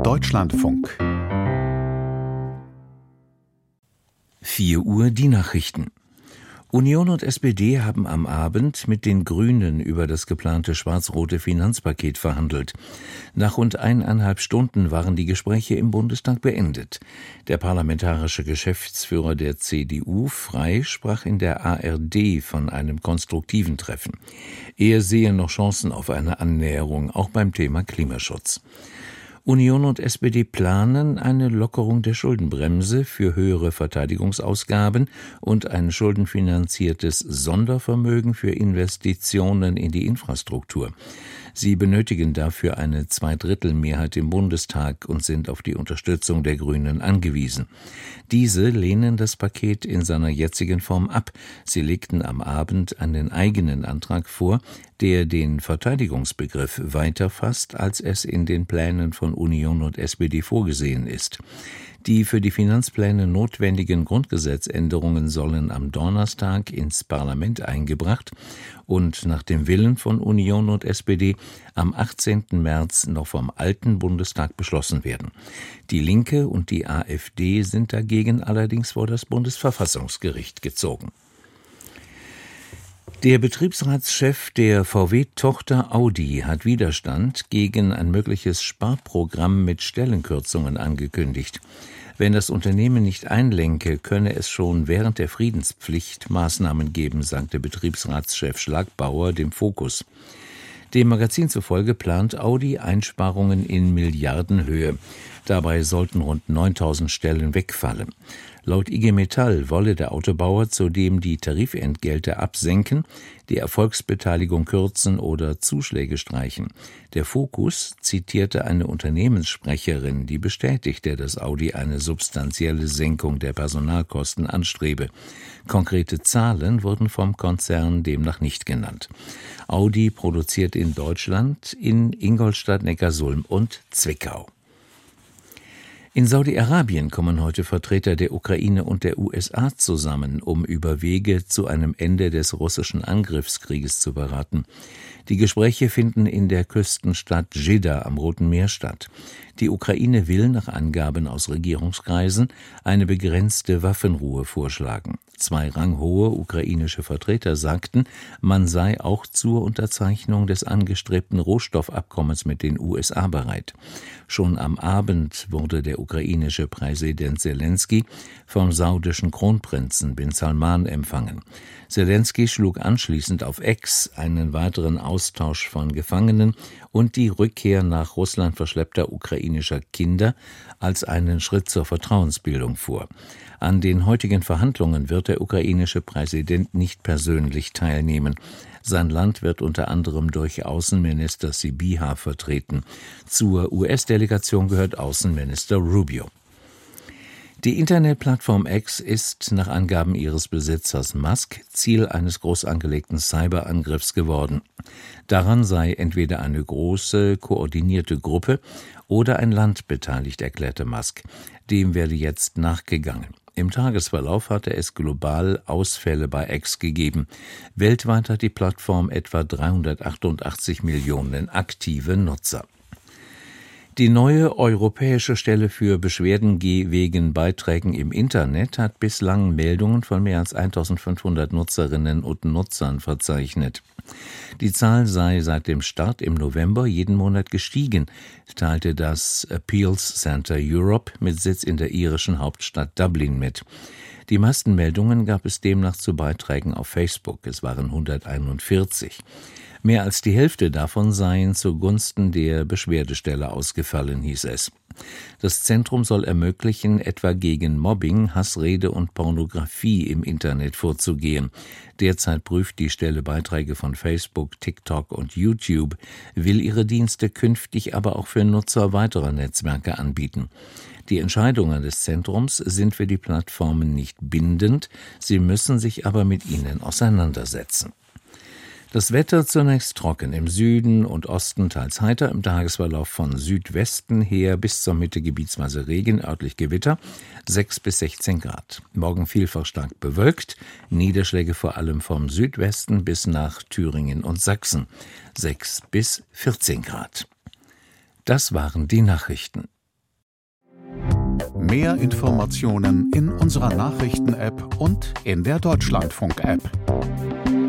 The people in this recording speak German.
Deutschlandfunk. 4 Uhr die Nachrichten. Union und SPD haben am Abend mit den Grünen über das geplante schwarz-rote Finanzpaket verhandelt. Nach rund 1,5 Stunden waren die Gespräche im Bundestag beendet. Der parlamentarische Geschäftsführer der CDU, Frey, sprach in der ARD von einem konstruktiven Treffen. Er sehe noch Chancen auf eine Annäherung, auch beim Thema Klimaschutz. Union und SPD planen eine Lockerung der Schuldenbremse für höhere Verteidigungsausgaben und ein schuldenfinanziertes Sondervermögen für Investitionen in die Infrastruktur. Sie benötigen dafür eine Zweidrittelmehrheit im Bundestag und sind auf die Unterstützung der Grünen angewiesen. Diese lehnen das Paket in seiner jetzigen Form ab. Sie legten am Abend einen eigenen Antrag vor, der den Verteidigungsbegriff weiter fasst, als es in den Plänen von Union und SPD vorgesehen ist. Die für die Finanzpläne notwendigen Grundgesetzänderungen sollen am Donnerstag ins Parlament eingebracht und nach dem Willen von Union und SPD am 18. März noch vom alten Bundestag beschlossen werden. Die Linke und die AfD sind dagegen allerdings vor das Bundesverfassungsgericht gezogen. Der Betriebsratschef der VW-Tochter Audi hat Widerstand gegen ein mögliches Sparprogramm mit Stellenkürzungen angekündigt. Wenn das Unternehmen nicht einlenke, könne es schon während der Friedenspflicht Maßnahmen geben, sagte Betriebsratschef Schlagbauer dem Fokus. Dem Magazin zufolge plant Audi Einsparungen in Milliardenhöhe. Dabei sollten rund 9.000 Stellen wegfallen. Laut IG Metall wolle der Autobauer zudem die Tarifentgelte absenken, die Erfolgsbeteiligung kürzen oder Zuschläge streichen. Der Fokus zitierte eine Unternehmenssprecherin, die bestätigte, dass Audi eine substanzielle Senkung der Personalkosten anstrebe. Konkrete Zahlen wurden vom Konzern demnach nicht genannt. Audi produziert in Deutschland, in Ingolstadt, Neckarsulm und Zwickau. In Saudi-Arabien kommen heute Vertreter der Ukraine und der USA zusammen, um über Wege zu einem Ende des russischen Angriffskrieges zu beraten. Die Gespräche finden in der Küstenstadt Dschidda am Roten Meer statt. Die Ukraine will nach Angaben aus Regierungskreisen eine begrenzte Waffenruhe vorschlagen. 2 ranghohe ukrainische Vertreter sagten, man sei auch zur Unterzeichnung des angestrebten Rohstoffabkommens mit den USA bereit. Schon am Abend wurde der ukrainische Präsident Selenskyj vom saudischen Kronprinzen bin Salman empfangen. Selenskyj schlug anschließend auf X einen weiteren Austausch von Gefangenen und die Rückkehr nach Russland verschleppter ukrainischer Kinder als einen Schritt zur Vertrauensbildung vor. An den heutigen Verhandlungen wird der ukrainische Präsident nicht persönlich teilnehmen. Sein Land wird unter anderem durch Außenminister Sybiha vertreten. Zur US-Delegation gehört Außenminister Rubio. Die Internetplattform X ist nach Angaben ihres Besitzers Musk Ziel eines groß angelegten Cyberangriffs geworden. Daran sei entweder eine große, koordinierte Gruppe oder ein Land beteiligt, erklärte Musk. Dem werde jetzt nachgegangen. Im Tagesverlauf hatte es global Ausfälle bei X gegeben. Weltweit hat die Plattform etwa 388 Millionen aktive Nutzer. Die neue europäische Stelle für Beschwerden wegen Beiträgen im Internet hat bislang Meldungen von mehr als 1.500 Nutzerinnen und Nutzern verzeichnet. Die Zahl sei seit dem Start im November jeden Monat gestiegen, teilte das Appeals Center Europe mit Sitz in der irischen Hauptstadt Dublin mit. Die meisten Meldungen gab es demnach zu Beiträgen auf Facebook. Es waren 141. Mehr als die Hälfte davon seien zugunsten der Beschwerdestelle ausgefallen, hieß es. Das Zentrum soll ermöglichen, etwa gegen Mobbing, Hassrede und Pornografie im Internet vorzugehen. Derzeit prüft die Stelle Beiträge von Facebook, TikTok und YouTube, will ihre Dienste künftig aber auch für Nutzer weiterer Netzwerke anbieten. Die Entscheidungen des Zentrums sind für die Plattformen nicht bindend, sie müssen sich aber mit ihnen auseinandersetzen. Das Wetter zunächst trocken, im Süden und Osten teils heiter, im Tagesverlauf von Südwesten her bis zur Mitte gebietsweise Regen, örtlich Gewitter, 6 bis 16 Grad. Morgen vielfach stark bewölkt, Niederschläge vor allem vom Südwesten bis nach Thüringen und Sachsen, 6 bis 14 Grad. Das waren die Nachrichten. Mehr Informationen in unserer Nachrichten-App und in der Deutschlandfunk-App.